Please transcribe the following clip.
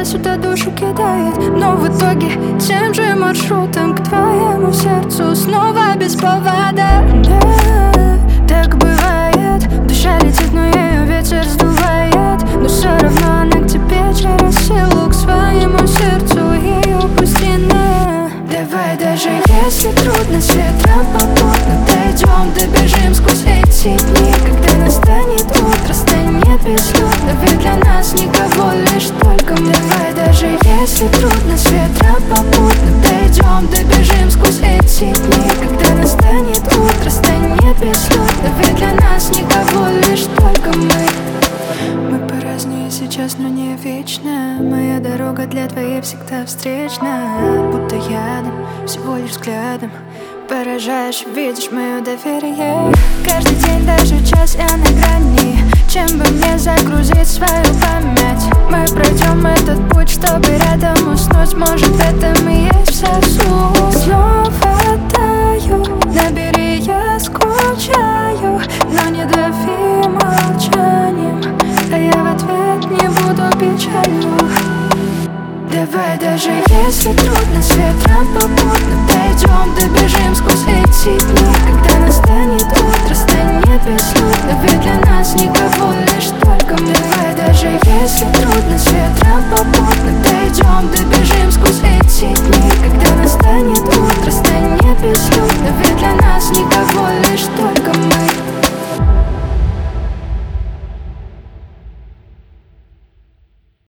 туда-сюда душу кидает. Но в итоге тем же маршрутом к твоему сердцу снова без повода. Да, так бывает. Душа летит, но ее ветер сдувает. Но все равно она к тебе через силу, к своему сердцу ее пустина. Давай, даже если трудно, с ветром попутно дойдем, добежим сквозь эти дни. Когда настанет утро, станет безлюдно, ведь для нас никого, лишь только мы. Давай, даже если трудно, с ветром попутно дойдем, добежим сквозь эти дни. Когда настанет утро, станет безлюдно, ведь для нас никого, лишь только мы. Мы поразнее сейчас, но не вечно. Моя дорога для твоей всегда встречна. Будто ядом, всего лишь взглядом поражаешь, видишь мое доверие. Каждый день, даже час я на грани. Чем бы мне загрузить свою память? Мы пройдем этот путь, чтобы рядом уснуть. Может, в этом и есть вся суть. Снова таю